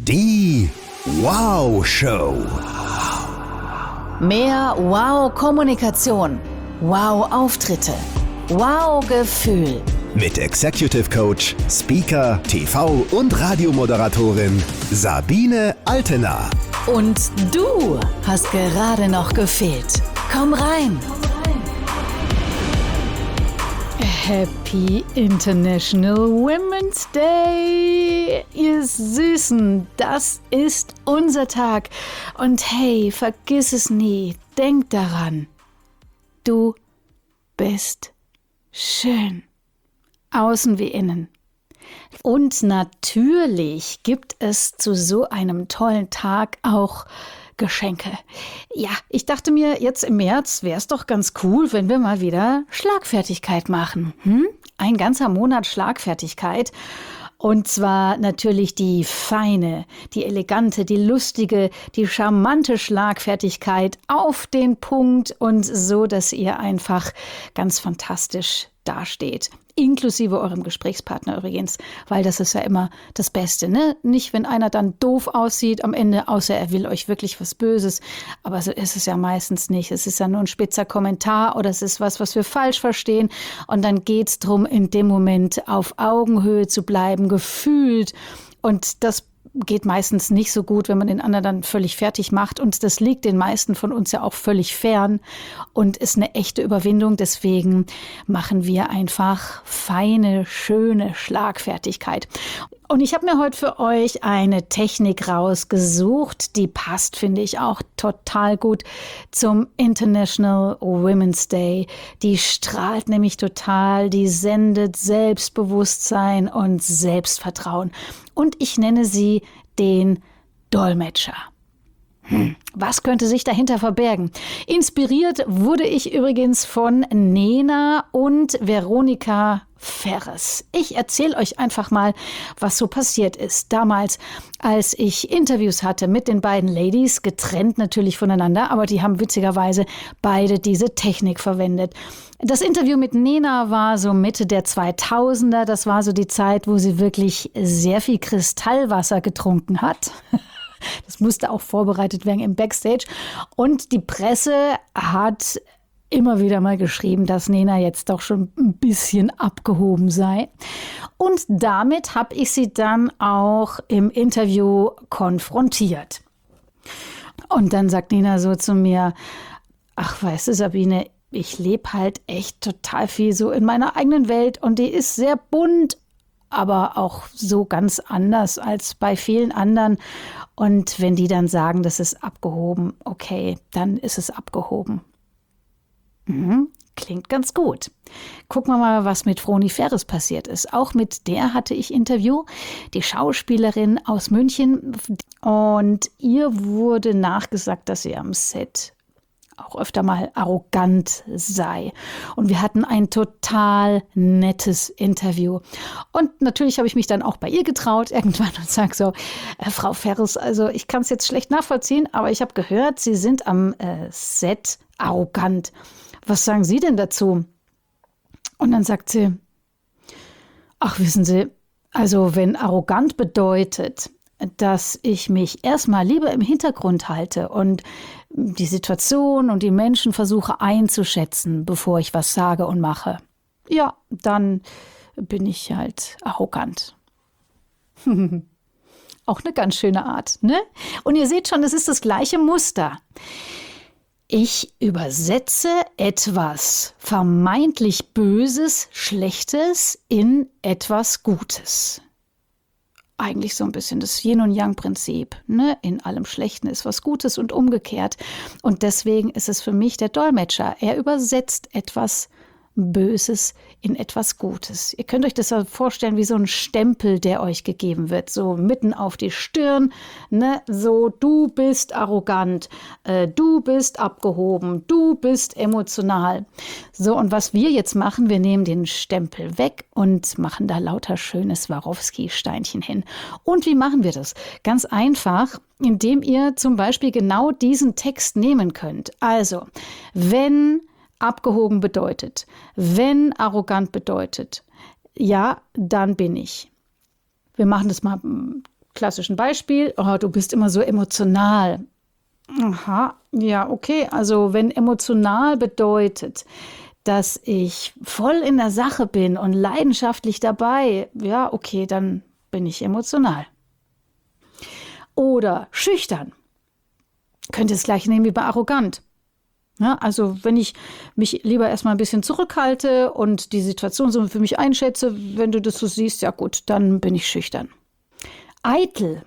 Die Wow-Show. Mehr Wow-Kommunikation, Wow-Auftritte, Wow-Gefühl. Mit Executive Coach, Speaker, TV- und Radiomoderatorin Sabine Altena. Und du hast gerade noch gefehlt. Komm rein. Happy International Women's Day, ihr Süßen, das ist unser Tag. Und hey, vergiss es nie, denk daran, du bist schön, außen wie innen. Und natürlich gibt es zu so einem tollen Tag auch Geschenke. Ja, ich dachte mir, jetzt im März wäre es doch ganz cool, wenn wir mal wieder Schlagfertigkeit machen. Ein ganzer Monat Schlagfertigkeit. Und zwar natürlich die feine, die elegante, die lustige, die charmante Schlagfertigkeit auf den Punkt und so, dass ihr einfach ganz fantastisch dasteht. Inklusive eurem Gesprächspartner übrigens, weil das ist ja immer das Beste, ne? Nicht, wenn einer dann doof aussieht am Ende, außer er will euch wirklich was Böses. Aber so ist es ja meistens nicht. Es ist ja nur ein spitzer Kommentar oder es ist was wir falsch verstehen. Und dann geht's drum, in dem Moment auf Augenhöhe zu bleiben, gefühlt. Und das geht meistens nicht so gut, wenn man den anderen dann völlig fertig macht. Und das liegt den meisten von uns ja auch völlig fern und ist eine echte Überwindung. Deswegen machen wir einfach feine, schöne Schlagfertigkeit. Und ich habe mir heute für euch eine Technik rausgesucht, die passt, finde ich, auch total gut zum International Women's Day. Die strahlt nämlich total, die sendet Selbstbewusstsein und Selbstvertrauen. Und ich nenne sie den Dolmetscher. Was könnte sich dahinter verbergen? Inspiriert wurde ich übrigens von Nena und Veronika Ferres. Ich erzähle euch einfach mal, was so passiert ist. Damals, als ich Interviews hatte mit den beiden Ladies, getrennt natürlich voneinander, aber die haben witzigerweise beide diese Technik verwendet. Das Interview mit Nena war so Mitte der 2000er. Das war so die Zeit, wo sie wirklich sehr viel Kristallwasser getrunken hat. Das musste auch vorbereitet werden im Backstage. Und die Presse hat immer wieder mal geschrieben, dass Nena jetzt doch schon ein bisschen abgehoben sei. Und damit habe ich sie dann auch im Interview konfrontiert. Und dann sagt Nena so zu mir: Ach, weißt du, Sabine, ich lebe halt echt total viel so in meiner eigenen Welt und die ist sehr bunt, aber auch so ganz anders als bei vielen anderen. Und wenn die dann sagen, das ist abgehoben, okay, dann ist es abgehoben. Klingt ganz gut. Gucken wir mal, was mit Vroni Ferres passiert ist. Auch mit der hatte ich Interview, die Schauspielerin aus München. Und ihr wurde nachgesagt, dass sie am Set auch öfter mal arrogant sei. Und wir hatten ein total nettes Interview. Und natürlich habe ich mich dann auch bei ihr getraut irgendwann und sage so: Frau Ferres, also ich kann es jetzt schlecht nachvollziehen, aber ich habe gehört, Sie sind am Set arrogant. Was sagen Sie denn dazu? Und dann sagt sie: Ach, wissen Sie, also wenn arrogant bedeutet, dass ich mich erstmal lieber im Hintergrund halte und die Situation und die Menschen versuche einzuschätzen, bevor ich was sage und mache, ja, dann bin ich halt arrogant. Auch eine ganz schöne Art, ne? Und ihr seht schon, es ist das gleiche Muster. Ich übersetze etwas vermeintlich Böses, Schlechtes in etwas Gutes. Eigentlich so ein bisschen das Yin- und Yang-Prinzip, ne? In allem Schlechten ist was Gutes und umgekehrt. Und deswegen ist es für mich der Dolmetscher. Er übersetzt etwas Böses in etwas Gutes. Ihr könnt euch das vorstellen wie so ein Stempel, der euch gegeben wird, so mitten auf die Stirn, ne? So: Du bist arrogant, du bist abgehoben, du bist emotional. So, und was wir jetzt machen, wir nehmen den Stempel weg und machen da lauter schönes Swarovski-Steinchen hin. Und wie machen wir das? Ganz einfach, indem ihr zum Beispiel genau diesen Text nehmen könnt. Also, wenn abgehoben bedeutet, wenn arrogant bedeutet, ja, dann bin ich. Wir machen das mal klassischen Beispiel, du bist immer so emotional. Aha, ja, okay. Also wenn emotional bedeutet, dass ich voll in der Sache bin und leidenschaftlich dabei, ja, okay, dann bin ich emotional. Oder schüchtern. Könnte das gleiche nehmen wie bei arrogant. Ja, also wenn ich mich lieber erstmal ein bisschen zurückhalte und die Situation so für mich einschätze, wenn du das so siehst, ja gut, dann bin ich schüchtern. Eitel.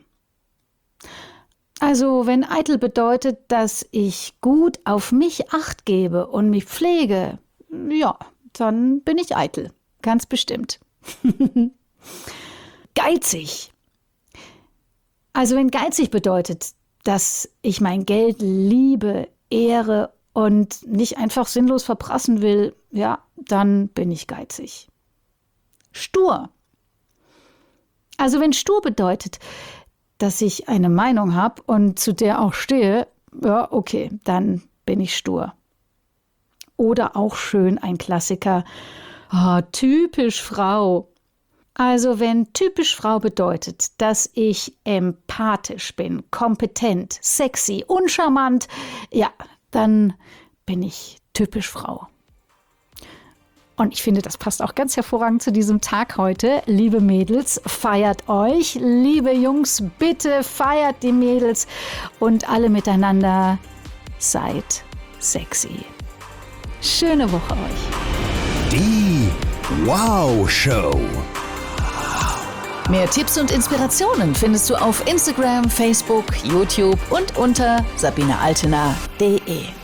Also wenn eitel bedeutet, dass ich gut auf mich Acht gebe und mich pflege, ja, dann bin ich eitel. Ganz bestimmt. Geizig. Also wenn geizig bedeutet, dass ich mein Geld liebe, ehre und nicht einfach sinnlos verprassen will, ja, dann bin ich geizig. Stur. Also wenn stur bedeutet, dass ich eine Meinung habe und zu der auch stehe, ja, okay, dann bin ich stur. Oder auch schön ein Klassiker, typisch Frau. Also wenn typisch Frau bedeutet, dass ich empathisch bin, kompetent, sexy, uncharmant, ja, dann bin ich typisch Frau. Und ich finde, das passt auch ganz hervorragend zu diesem Tag heute. Liebe Mädels, feiert euch. Liebe Jungs, bitte feiert die Mädels. Und alle miteinander seid sexy. Schöne Woche euch. Die Wow Show. Mehr Tipps und Inspirationen findest du auf Instagram, Facebook, YouTube und unter sabinealtener.de.